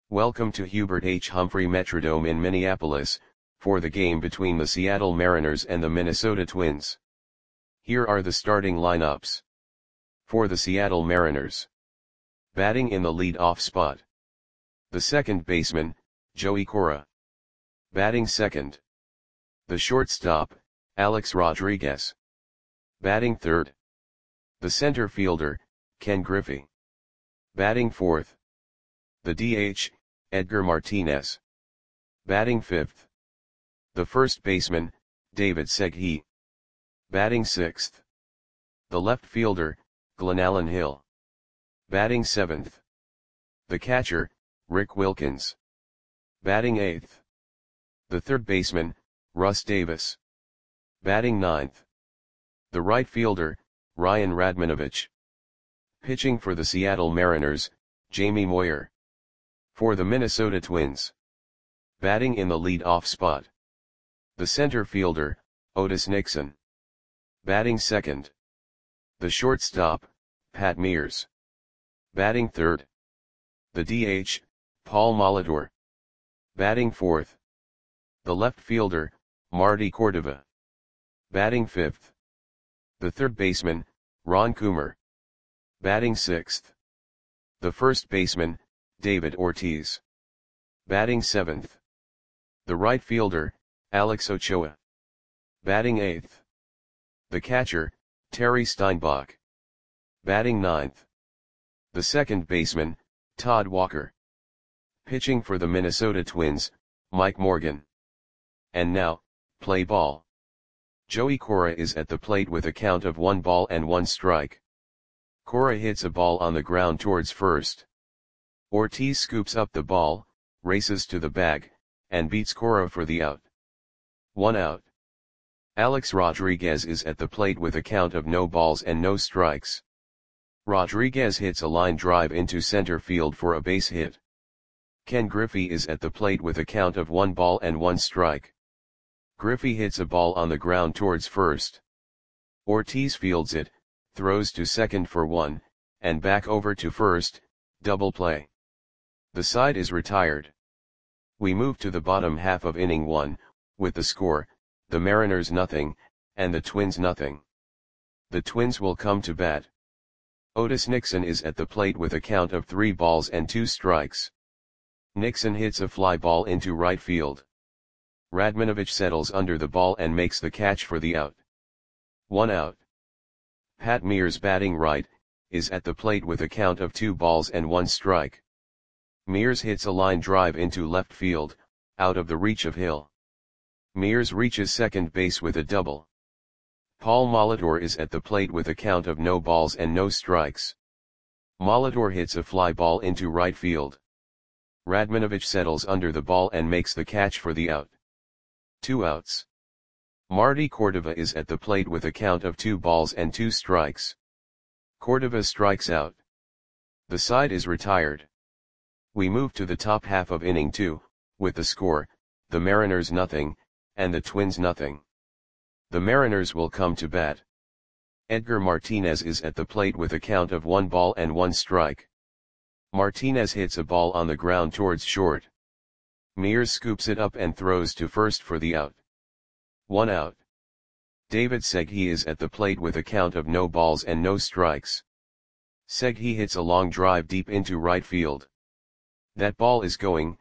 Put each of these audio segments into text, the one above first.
Welcome to Hubert H. Humphrey Metrodome in Minneapolis, for the game between the Seattle Mariners and the Minnesota Twins. Here are the starting lineups. For the Seattle Mariners. Batting in the lead-off spot. The second baseman, Joey Cora. Batting second. The shortstop, Alex Rodriguez. Batting third. The center fielder, Ken Griffey. Batting fourth. The DH, Edgar Martinez. Batting fifth. The first baseman, David Segui. Batting sixth. The left fielder, Glenallen Hill. Batting seventh. The catcher, Rick Wilkins. Batting eighth. The third baseman, Russ Davis. Batting ninth. The right fielder, Ryan Radmanovich. Pitching for the Seattle Mariners, Jamie Moyer. For the Minnesota Twins. Batting in the lead-off spot. The center fielder, Otis Nixon. Batting second. The shortstop, Pat Mears. Batting third. The DH, Paul Molitor. Batting fourth. The left fielder, Marty Cordova. Batting fifth. The third baseman, Ron Coomer. Batting sixth. The first baseman, David Ortiz. Batting seventh. The right fielder, Alex Ochoa. Batting eighth. The catcher, Terry Steinbach. Batting ninth. The second baseman, Todd Walker. Pitching for the Minnesota Twins, Mike Morgan. And now, play ball. Joey Cora is at the plate with a count of 1 ball and 1 strike. Cora hits a ball on the ground towards first. Ortiz scoops up the ball, races to the bag, and beats Cora for the out. 1 out. Alex Rodriguez is at the plate with a count of no balls and no strikes. Rodriguez hits a line drive into center field for a base hit. Ken Griffey is at the plate with a count of 1 ball and 1 strike. Griffey hits a ball on the ground towards first. Ortiz fields it, throws to second for 1, and back over to first, double play. The side is retired. We move to the bottom half of inning 1, with the score, the Mariners nothing, and the Twins nothing. The Twins will come to bat. Otis Nixon is at the plate with a count of 3 balls and 2 strikes. Nixon hits a fly ball into right field. Radmanovich settles under the ball and makes the catch for the out. 1 out. Pat Mears, batting right, is at the plate with a count of 2 balls and 1 strike. Mears hits a line drive into left field, out of the reach of Hill. Mears reaches second base with a double. Paul Molitor is at the plate with a count of no balls and no strikes. Molitor hits a fly ball into right field. Radmanovich settles under the ball and makes the catch for the out. 2 outs. Marty Cordova is at the plate with a count of 2 balls and 2 strikes. Cordova strikes out. The side is retired. We move to the top half of inning 2, with the score, the Mariners nothing, and the Twins nothing. The Mariners will come to bat. Edgar Martinez is at the plate with a count of 1 ball and 1 strike. Martinez hits a ball on the ground towards short. Mears scoops it up and throws to first for the out. 1 out. David Segui is at the plate with a count of no balls and no strikes. Segui hits a long drive deep into right field. That ball is gone.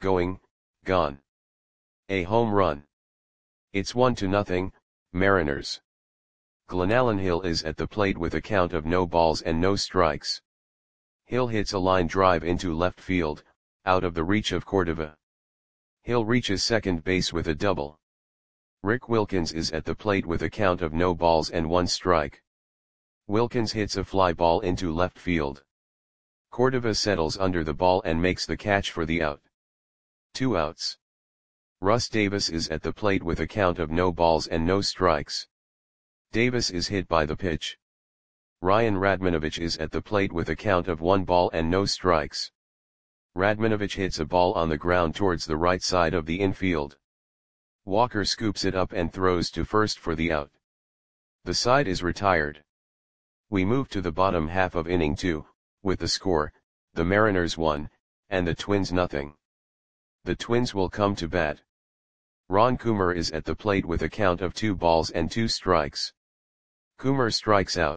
A home run. It's 1-0, Mariners. Glenallen Hill is at the plate with a count of no balls and no strikes. Hill hits a line drive into left field, out of the reach of Cordova. Hill reaches second base with a double. Rick Wilkins is at the plate with a count of no balls and 1 strike. Wilkins hits a fly ball into left field. Cordova settles under the ball and makes the catch for the out. 2 outs. Russ Davis is at the plate with a count of no balls and no strikes. Davis is hit by the pitch. Ryan Radmanovich is at the plate with a count of 1 ball and no strikes. Radmanovich hits a ball on the ground towards the right side of the infield. Walker scoops it up and throws to first for the out. The side is retired. We move to the bottom half of inning 2, with the score, the Mariners 1, and the Twins nothing. The Twins will come to bat. Ron Coomer is at the plate with a count of 2 balls and 2 strikes. Coomer strikes out.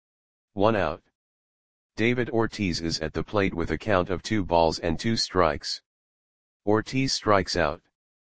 1 out. David Ortiz is at the plate with a count of 2 balls and 2 strikes. Ortiz strikes out.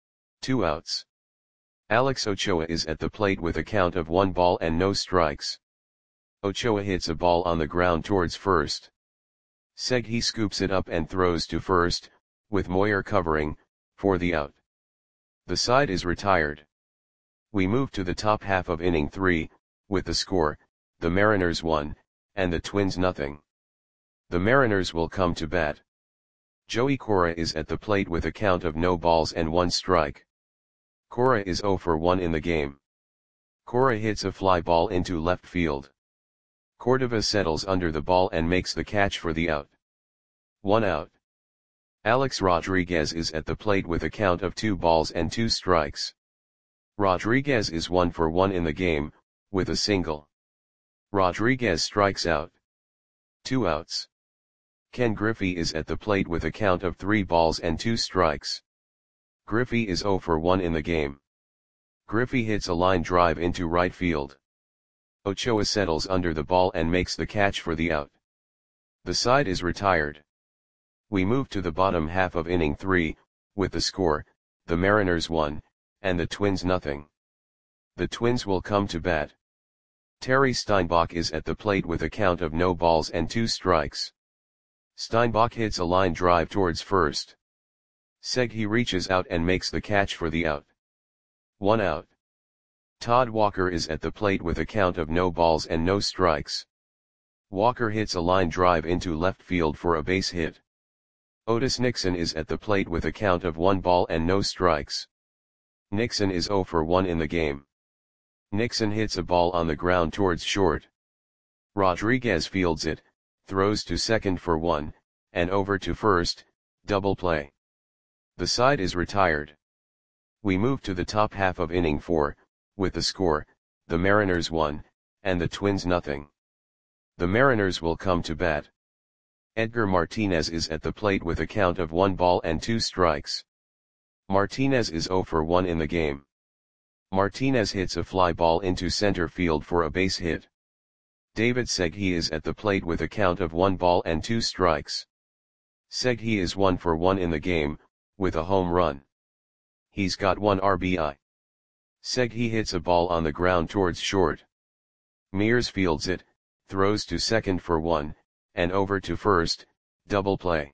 2 outs. Alex Ochoa is at the plate with a count of 1 ball and no strikes. Ochoa hits a ball on the ground towards first. Segui scoops it up and throws to first, with Moyer covering, for the out. The side is retired. We move to the top half of inning 3, with the score, the Mariners 1, and the Twins nothing. The Mariners will come to bat. Joey Cora is at the plate with a count of no balls and 1 strike. Cora is 0 for 1 in the game. Cora hits a fly ball into left field. Cordova settles under the ball and makes the catch for the out. 1 out. Alex Rodriguez is at the plate with a count of 2 balls and 2 strikes. Rodriguez is 1 for 1 in the game, with a single. Rodriguez strikes out. 2 outs. Ken Griffey is at the plate with a count of 3 balls and 2 strikes. Griffey is 0 for 1 in the game. Griffey hits a line drive into right field. Ochoa settles under the ball and makes the catch for the out. The side is retired. We move to the bottom half of inning 3, with the score, the Mariners 1, and the Twins nothing. The Twins will come to bat. Terry Steinbach is at the plate with a count of no balls and 2 strikes. Steinbach hits a line drive towards first. Segui reaches out and makes the catch for the out. 1 out. Todd Walker is at the plate with a count of no balls and no strikes. Walker hits a line drive into left field for a base hit. Otis Nixon is at the plate with a count of 1 ball and no strikes. Nixon is 0 for 1 in the game. Nixon hits a ball on the ground towards short. Rodriguez fields it, throws to second for 1, and over to first, double play. The side is retired. We move to the top half of inning 4, with the score, the Mariners 1, and the Twins nothing. The Mariners will come to bat. Edgar Martinez is at the plate with a count of 1 ball and 2 strikes. Martinez is 0 for 1 in the game. Martinez hits a fly ball into center field for a base hit. David Segui is at the plate with a count of 1 ball and 2 strikes. Segui is 1 for 1 in the game, with a home run. He's got 1 RBI. Segui hits a ball on the ground towards short. Mears fields it, throws to second for 1, and over to first, double play.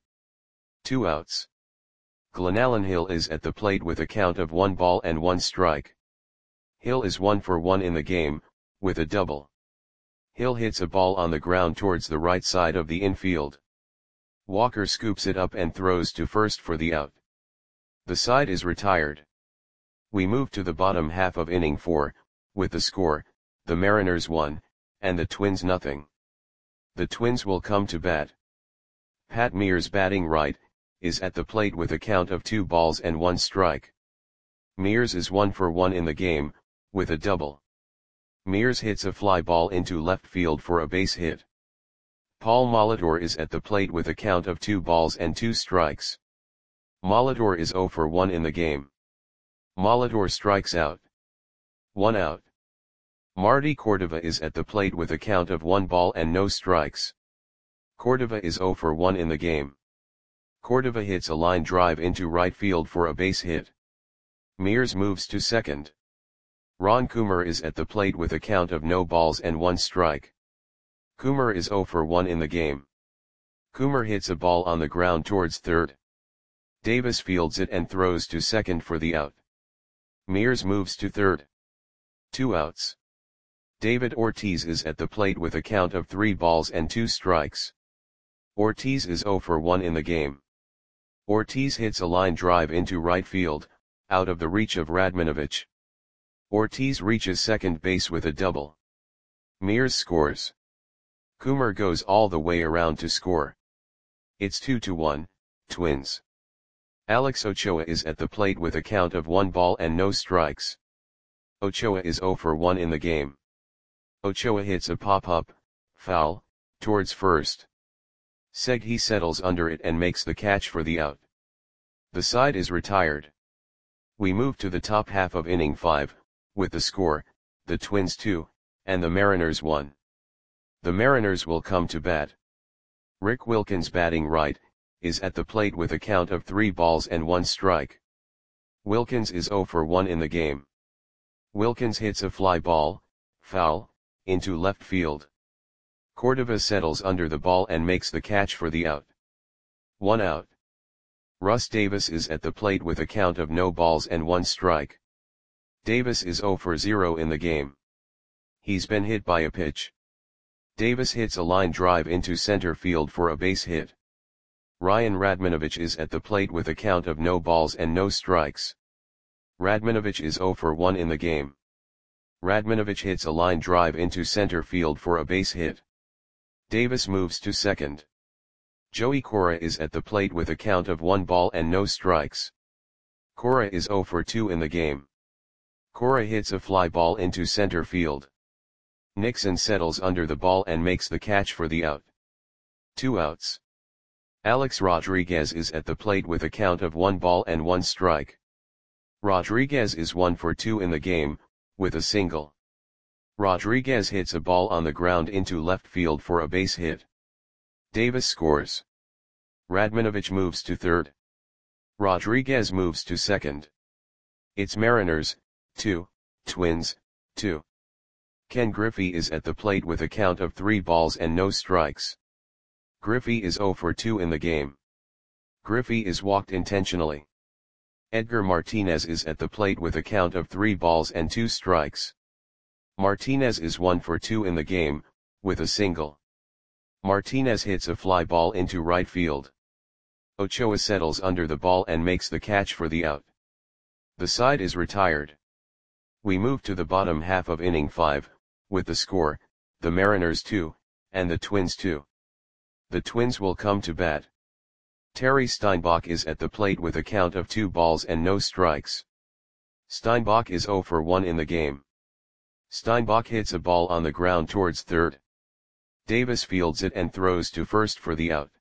2 outs. Glenallen Hill is at the plate with a count of 1 ball and 1 strike. Hill is 1 for 1 in the game, with a double. Hill hits a ball on the ground towards the right side of the infield. Walker scoops it up and throws to first for the out. The side is retired. We move to the bottom half of inning 4, with the score, the Mariners 1, and the Twins nothing. The Twins will come to bat. Pat Mears batting right, is at the plate with a count of 2 balls and 1 strike. Mears is 1 for 1 in the game, with a double. Mears hits a fly ball into left field for a base hit. Paul Molitor is at the plate with a count of 2 balls and 2 strikes. Molitor is 0 for 1 in the game. Molitor strikes out. 1 out. Marty Cordova is at the plate with a count of 1 ball and no strikes. Cordova is 0 for 1 in the game. Cordova hits a line drive into right field for a base hit. Mears moves to second. Ron Coomer is at the plate with a count of no balls and 1 strike. Coomer is 0 for 1 in the game. Coomer hits a ball on the ground towards third. Davis fields it and throws to second for the out. Mears moves to third. 2 outs. David Ortiz is at the plate with a count of 3 balls and 2 strikes. Ortiz is 0 for 1 in the game. Ortiz hits a line drive into right field, out of the reach of Radmanovich. Ortiz reaches second base with a double. Mears scores. Coomer goes all the way around to score. It's 2-1, Twins. Alex Ochoa is at the plate with a count of 1 ball and no strikes. Ochoa is 0 for 1 in the game. Ochoa hits a pop-up, foul, towards first. Seghi settles under it and makes the catch for the out. The side is retired. We move to the top half of inning 5, with the score, the Twins 2, and the Mariners 1. The Mariners will come to bat. Rick Wilkins, batting right, is at the plate with a count of 3 balls and 1 strike. Wilkins is 0 for 1 in the game. Wilkins hits a fly ball, foul, into left field. Cordova settles under the ball and makes the catch for the out. 1 out. Russ Davis is at the plate with a count of no balls and 1 strike. Davis is 0 for 0 in the game. He's been hit by a pitch. Davis hits a line drive into center field for a base hit. Ryan Radmanovich is at the plate with a count of no balls and no strikes. Radmanovich is 0 for 1 in the game. Radmanovich hits a line drive into center field for a base hit. Davis moves to second. Joey Cora is at the plate with a count of 1 ball and no strikes. Cora is 0 for 2 in the game. Cora hits a fly ball into center field. Nixon settles under the ball and makes the catch for the out. 2 outs. Alex Rodriguez is at the plate with a count of 1 ball and 1 strike. Rodriguez is 1 for 2 in the game, with a single. Rodriguez hits a ball on the ground into left field for a base hit. Davis scores. Radmanovich moves to third. Rodriguez moves to second. It's Mariners, 2, Twins, 2. Ken Griffey is at the plate with a count of 3 balls and no strikes. Griffey is 0 for 2 in the game. Griffey is walked intentionally. Edgar Martinez is at the plate with a count of 3 balls and 2 strikes. Martinez is 1 for 2 in the game, with a single. Martinez hits a fly ball into right field. Ochoa settles under the ball and makes the catch for the out. The side is retired. We move to the bottom half of inning 5, with the score, the Mariners 2, and the Twins 2. The Twins will come to bat. Terry Steinbach is at the plate with a count of 2 balls and no strikes. Steinbach is 0 for 1 in the game. Steinbach hits a ball on the ground towards third. Davis fields it and throws to first for the out.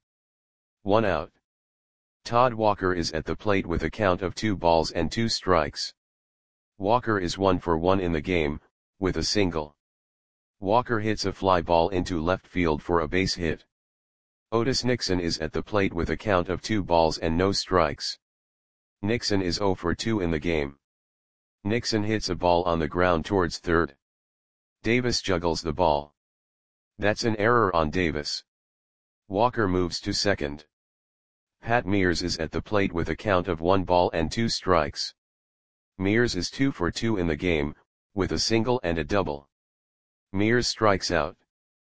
1 out. Todd Walker is at the plate with a count of 2 balls and 2 strikes. Walker is 1 for 1 in the game, with a single. Walker hits a fly ball into left field for a base hit. Otis Nixon is at the plate with a count of 2 balls and no strikes. Nixon is 0 for 2 in the game. Nixon hits a ball on the ground towards third. Davis juggles the ball. That's an error on Davis. Walker moves to second. Pat Mears is at the plate with a count of 1 ball and 2 strikes. Mears is 2 for 2 in the game, with a single and a double. Mears strikes out.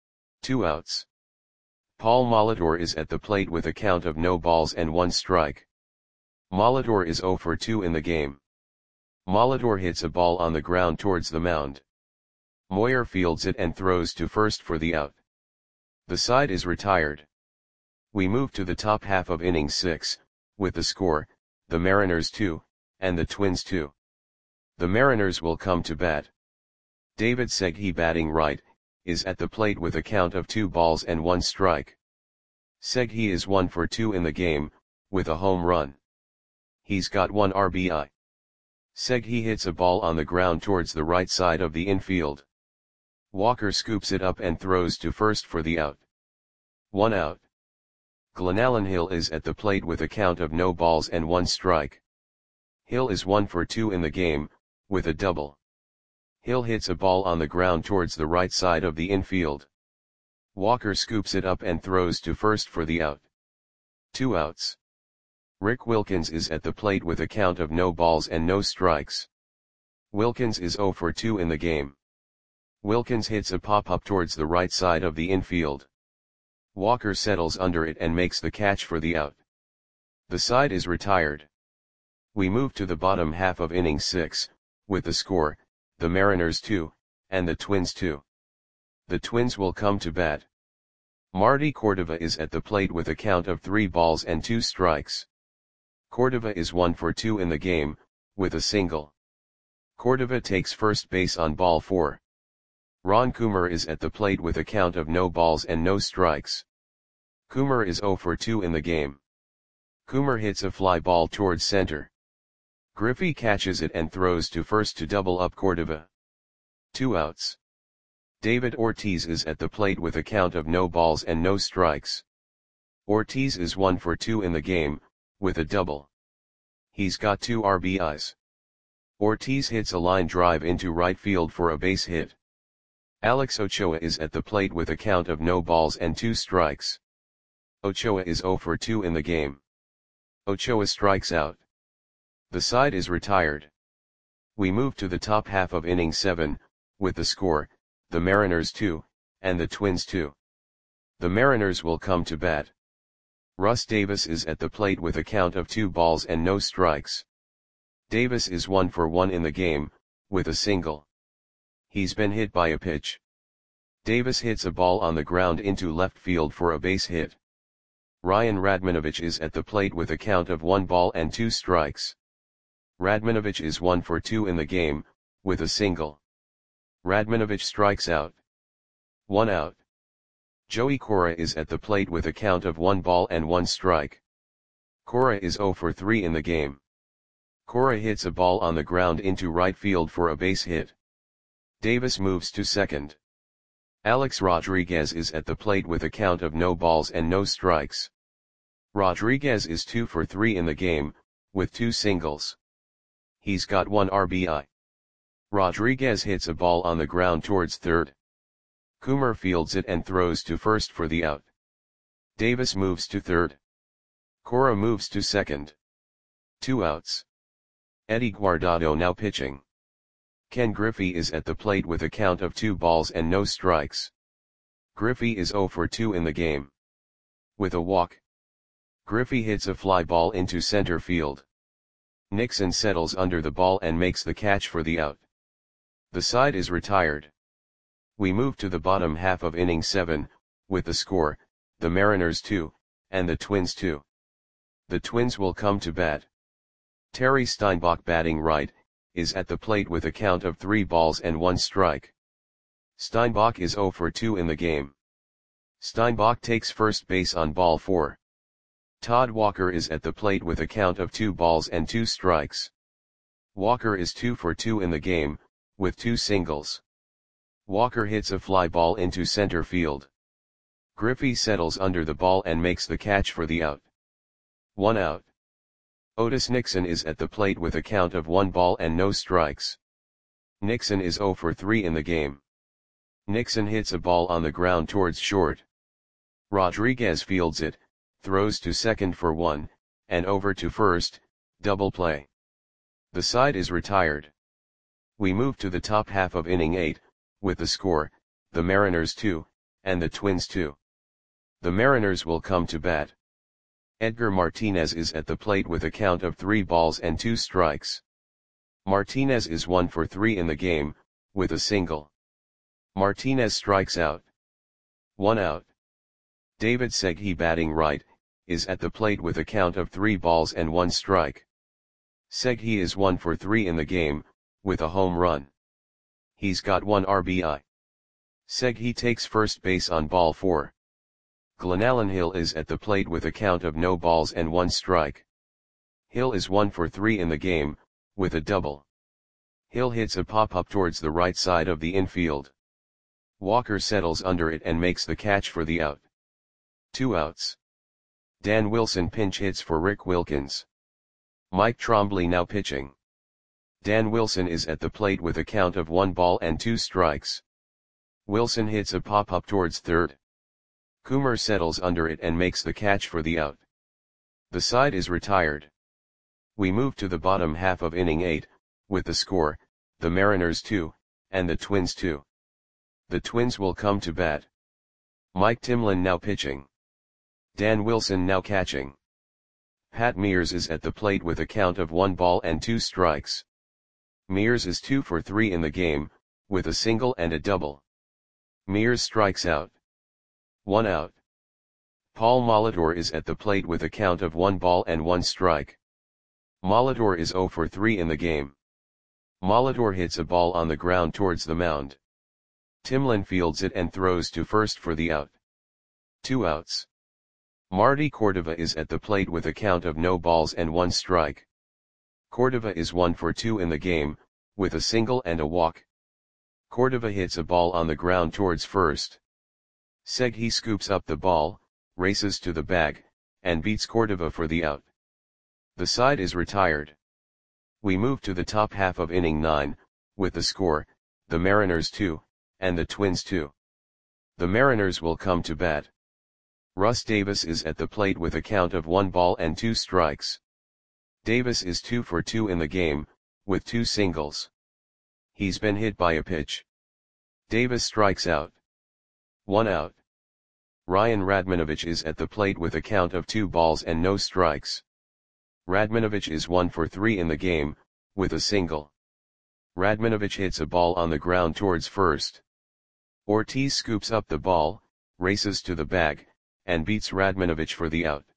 2 outs. Paul Molitor is at the plate with a count of no balls and 1 strike. Molitor is 0 for 2 in the game. Molitor hits a ball on the ground towards the mound. Moyer fields it and throws to first for the out. The side is retired. We move to the top half of inning 6, with the score, the Mariners 2, and the Twins 2. The Mariners will come to bat. David Seghi, batting right, is at the plate with a count of 2 balls and 1 strike. Seghi is 1 for 2 in the game, with a home run. He's got 1 RBI. Seghi hits a ball on the ground towards the right side of the infield. Walker scoops it up and throws to first for the out. 1 out. Glenallen Hill is at the plate with a count of no balls and 1 strike. Hill is 1 for 2 in the game, with a double. Hill hits a ball on the ground towards the right side of the infield. Walker scoops it up and throws to first for the out. 2 outs. Rick Wilkins is at the plate with a count of no balls and no strikes. Wilkins is 0 for 2 in the game. Wilkins hits a pop-up towards the right side of the infield. Walker settles under it and makes the catch for the out. The side is retired. We move to the bottom half of inning 6, with the score, the Mariners 2, and the Twins 2. The Twins will come to bat. Marty Cordova is at the plate with a count of 3 balls and 2 strikes. Cordova is 1 for 2 in the game, with a single. Cordova takes first base on ball 4. Ron Coomer is at the plate with a count of no balls and no strikes. Coomer is 0 for 2 in the game. Coomer hits a fly ball towards center. Griffey catches it and throws to first to double up Cordova. 2 outs. David Ortiz is at the plate with a count of no balls and no strikes. Ortiz is 1 for 2 in the game, with a double. He's got 2 RBIs. Ortiz hits a line drive into right field for a base hit. Alex Ochoa is at the plate with a count of no balls and 2 strikes. Ochoa is 0 for 2 in the game. Ochoa strikes out. The side is retired. We move to the top half of inning 7, with the score, the Mariners 2, and the Twins 2. The Mariners will come to bat. Russ Davis is at the plate with a count of 2 balls and no strikes. Davis is 1 for 1 in the game, with a single. He's been hit by a pitch. Davis hits a ball on the ground into left field for a base hit. Ryan Radmanovich is at the plate with a count of 1 ball and 2 strikes. Radmanovich is 1 for 2 in the game, with a single. Radmanovich strikes out. 1 out. Joey Cora is at the plate with a count of 1 ball and 1 strike. Cora is 0 for 3 in the game. Cora hits a ball on the ground into right field for a base hit. Davis moves to second. Alex Rodriguez is at the plate with a count of no balls and no strikes. Rodriguez is 2 for 3 in the game, with 2 singles. He's got 1 RBI. Rodriguez hits a ball on the ground towards third. Coomer fields it and throws to first for the out. Davis moves to third. Cora moves to second. 2 outs. Eddie Guardado now pitching. Ken Griffey is at the plate with a count of 2 balls and no strikes. Griffey is 0 for 2 in the game. With a walk. Griffey hits a fly ball into center field. Nixon settles under the ball and makes the catch for the out. The side is retired. We move to the bottom half of inning 7, with the score, the Mariners 2, and the Twins 2. The Twins will come to bat. Terry Steinbach batting right, is at the plate with a count of 3 balls and 1 strike. Steinbach is 0 for 2 in the game. Steinbach takes first base on ball 4. Todd Walker is at the plate with a count of 2 balls and 2 strikes. Walker is 2 for 2 in the game, with 2 singles. Walker hits a fly ball into center field. Griffey settles under the ball and makes the catch for the out. 1 out. Otis Nixon is at the plate with a count of 1 ball and no strikes. Nixon is 0 for 3 in the game. Nixon hits a ball on the ground towards short. Rodriguez fields it, throws to second for 1, and over to first, double play. The side is retired. We move to the top half of inning 8, with the score, the Mariners 2, and the Twins 2. The Mariners will come to bat. Edgar Martinez is at the plate with a count of 3 balls and 2 strikes. Martinez is 1 for 3 in the game, with a single. Martinez strikes out. 1 out. David Segui batting right, is at the plate with a count of 3 balls and 1 strike. Segui is 1 for 3 in the game, with a home run. He's got 1 RBI. Segui takes first base on ball 4. Glenallen Hill is at the plate with a count of no balls and 1 strike. Hill is 1 for 3 in the game, with a double. Hill hits a pop-up towards the right side of the infield. Walker settles under it and makes the catch for the out. 2 outs. Dan Wilson pinch hits for Rick Wilkins. Mike Trombley now pitching. Dan Wilson is at the plate with a count of 1 ball and 2 strikes. Wilson hits a pop-up towards third. Coomer settles under it and makes the catch for the out. The side is retired. We move to the bottom half of inning 8, with the score, the Mariners 2, and the Twins 2. The Twins will come to bat. Mike Timlin now pitching. Dan Wilson now catching. Pat Mears is at the plate with a count of 1 ball and 2 strikes. Mears is 2 for 3 in the game, with a single and a double. Mears strikes out. 1 out. Paul Molitor is at the plate with a count of 1 ball and 1 strike. Molitor is 0 for 3 in the game. Molitor hits a ball on the ground towards the mound. Timlin fields it and throws to first for the out. 2 outs. Marty Cordova is at the plate with a count of no balls and 1 strike. Cordova is 1 for 2 in the game, with a single and a walk. Cordova hits a ball on the ground towards first. Seghi scoops up the ball, races to the bag, and beats Cordova for the out. The side is retired. We move to the top half of inning 9, with the score, the Mariners 2, and the Twins 2. The Mariners will come to bat. Russ Davis is at the plate with a count of 1 ball and 2 strikes. Davis is 2 for 2 in the game, with 2 singles. He's been hit by a pitch. Davis strikes out. 1 out. Ryan Radmanovich is at the plate with a count of 2 balls and no strikes. Radmanovich is 1 for 3 in the game, with a single. Radmanovich hits a ball on the ground towards first. Ortiz scoops up the ball, races to the bag, and beats Radmanovich for the out.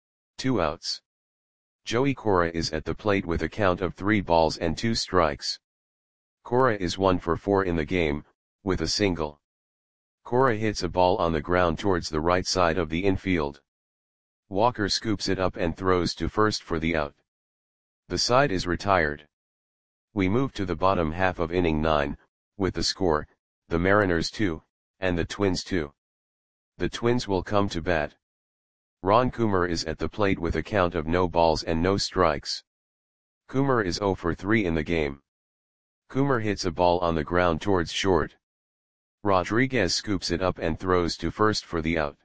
2 outs. Joey Cora is at the plate with a count of 3 balls and 2 strikes. Cora is 1 for 4 in the game, with a single. Cora hits a ball on the ground towards the right side of the infield. Walker scoops it up and throws to first for the out. The side is retired. We move to the bottom half of inning 9, with the score, the Mariners 2, and the Twins 2. The Twins will come to bat. Ron Coomer is at the plate with a count of no balls and no strikes. Coomer is 0 for 3 in the game. Coomer hits a ball on the ground towards short. Rodriguez scoops it up and throws to first for the out.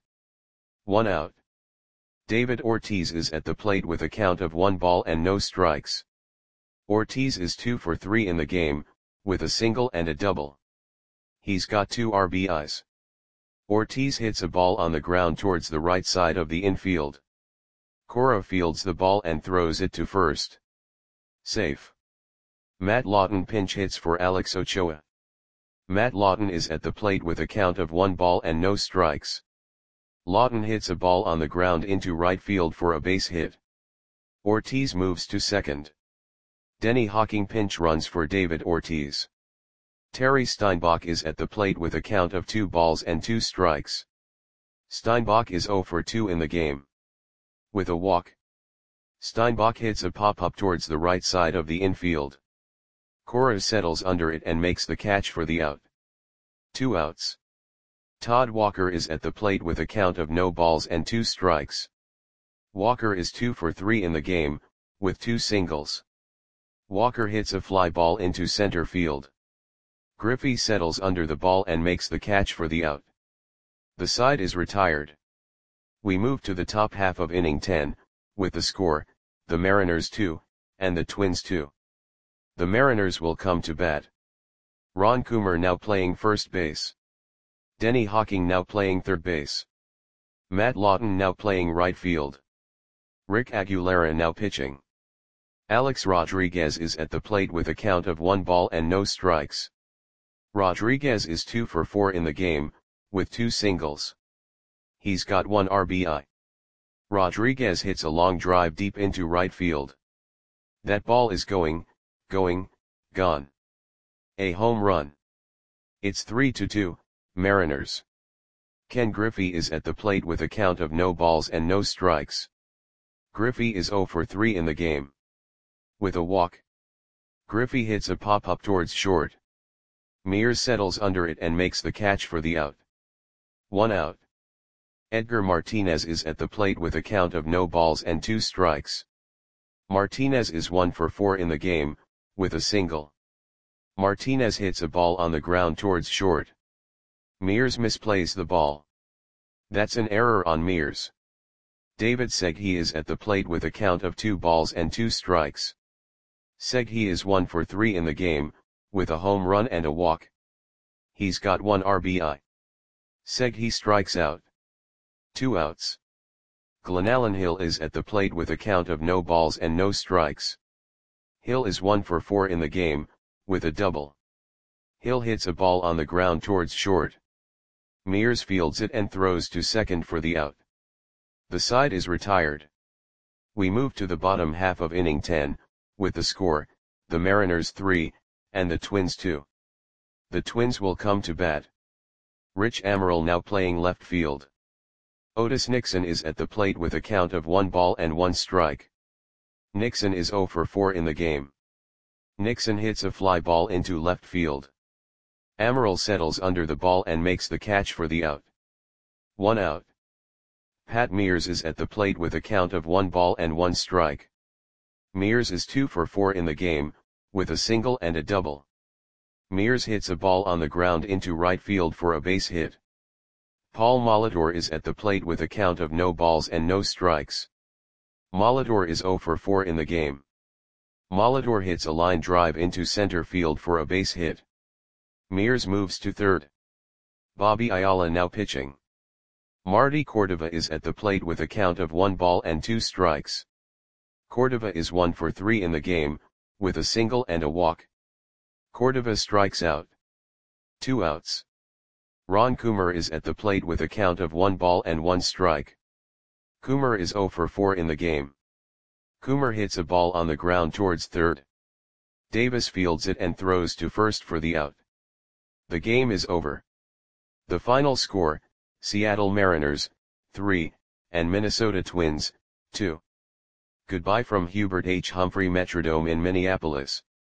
1 out. David Ortiz is at the plate with a count of 1 ball and no strikes. Ortiz is 2 for 3 in the game, with a single and a double. He's got 2 RBIs. Ortiz hits a ball on the ground towards the right side of the infield. Cora fields the ball and throws it to first. Safe. Matt Lawton pinch hits for Alex Ochoa. Matt Lawton is at the plate with a count of 1 ball and no strikes. Lawton hits a ball on the ground into right field for a base hit. Ortiz moves to second. Denny Hawking pinch runs for David Ortiz. Terry Steinbach is at the plate with a count of 2 balls and 2 strikes. Steinbach is 0 for 2 in the game. With a walk. Steinbach hits a pop-up towards the right side of the infield. Cora settles under it and makes the catch for the out. 2 outs. Todd Walker is at the plate with a count of no balls and 2 strikes. Walker is 2 for 3 in the game, with 2 singles. Walker hits a fly ball into center field. Griffey settles under the ball and makes the catch for the out. The side is retired. We move to the top half of inning 10, with the score, the Mariners 2, and the Twins 2. The Mariners will come to bat. Ron Coomer now playing first base. Denny Hawking now playing third base. Matt Lawton now playing right field. Rick Aguilera now pitching. Alex Rodriguez is at the plate with a count of 1 ball and no strikes. Rodriguez is 2 for 4 in the game, with 2 singles. He's got 1 RBI. Rodriguez hits a long drive deep into right field. That ball is going, gone. A home run. It's 3-2, Mariners. Ken Griffey is at the plate with a count of no balls and no strikes. Griffey is 0 for 3 in the game. With a walk. Griffey hits a pop-up towards short. Mears settles under it and makes the catch for the out. 1 out. Edgar Martinez is at the plate with a count of no balls and 2 strikes. Martinez is 1 for 4 in the game, with a single. Martinez hits a ball on the ground towards short. Mears misplays the ball. That's an error on Mears. David Seghi is at the plate with a count of 2 balls and 2 strikes. Seghi is 1 for 3 in the game, with a home run and a walk. He's got 1 RBI. Seghi strikes out. 2 outs. Glenallen Hill is at the plate with a count of no balls and no strikes. Hill is 1 for 4 in the game, with a double. Hill hits a ball on the ground towards short. Mears fields it and throws to second for the out. The side is retired. We move to the bottom half of inning 10, with the score, the Mariners 3, and the Twins 2. The Twins will come to bat. Rich Amaral now playing left field. Otis Nixon is at the plate with a count of 1 ball and 1 strike. Nixon is 0 for 4 in the game. Nixon hits a fly ball into left field. Amaral settles under the ball and makes the catch for the out. 1 out. Pat Mears is at the plate with a count of 1 ball and 1 strike. Mears is 2 for 4 in the game, with a single and a double. Mears hits a ball on the ground into right field for a base hit. Paul Molitor is at the plate with a count of no balls and no strikes. Molitor is 0 for 4 in the game. Molitor hits a line drive into center field for a base hit. Mears moves to third. Bobby Ayala now pitching. Marty Cordova is at the plate with a count of 1 ball and 2 strikes. Cordova is 1 for 3 in the game, with a single and a walk. Cordova strikes out. 2 outs. Ron Coomer is at the plate with a count of 1 ball and 1 strike. Coomer is 0 for 4 in the game. Coomer hits a ball on the ground towards third. Davis fields it and throws to first for the out. The game is over. The final score, Seattle Mariners, 3, and Minnesota Twins, 2. Goodbye from Hubert H. Humphrey Metrodome in Minneapolis.